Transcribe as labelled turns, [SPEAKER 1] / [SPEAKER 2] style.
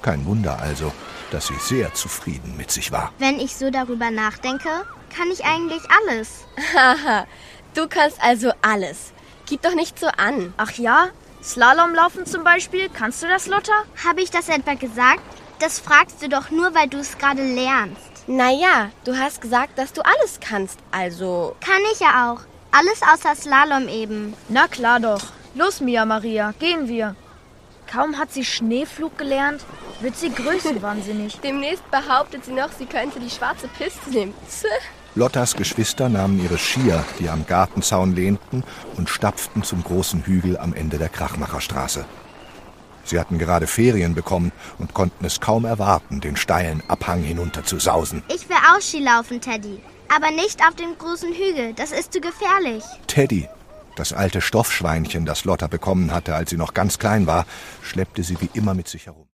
[SPEAKER 1] Kein Wunder also, dass sie sehr zufrieden mit sich war.
[SPEAKER 2] Wenn ich so darüber nachdenke, kann ich eigentlich alles.
[SPEAKER 3] Haha, du kannst also alles. Gib doch nicht so an.
[SPEAKER 4] Ach ja? Slalomlaufen zum Beispiel? Kannst du das, Lotta?
[SPEAKER 2] Habe ich das etwa gesagt? Das fragst du doch nur, weil du es gerade lernst.
[SPEAKER 3] Naja, du hast gesagt, dass du alles kannst, also...
[SPEAKER 2] Kann ich ja auch. Alles außer Slalom eben.
[SPEAKER 4] Na klar doch. Los, Mia Maria, gehen wir. Kaum hat sie Schneeflug gelernt, wird sie größenwahnsinnig.
[SPEAKER 3] Demnächst behauptet sie noch, sie könnte die schwarze Piste nehmen.
[SPEAKER 1] Lottas Geschwister nahmen ihre Skier, die am Gartenzaun lehnten, und stapften zum großen Hügel am Ende der Krachmacherstraße. Sie hatten gerade Ferien bekommen und konnten es kaum erwarten, den steilen Abhang hinunter zu sausen.
[SPEAKER 2] Ich will auch Skilaufen, Teddy. Aber nicht auf dem großen Hügel, das ist zu gefährlich.
[SPEAKER 1] Teddy, das alte Stoffschweinchen, das Lotta bekommen hatte, als sie noch ganz klein war, schleppte sie wie immer mit sich herum.